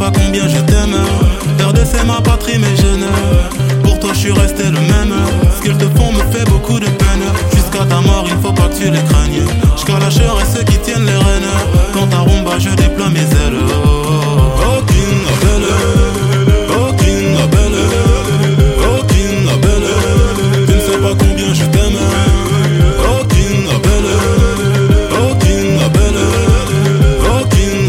pas combien je t'aime. RDC ma patrie mais je ne. Pour toi je suis resté le même. Ce qu'ils te font me fait beaucoup de peine. Jusqu'à ta mort il faut pas que tu les craignes. Je calacherai ceux qui tiennent les rênes.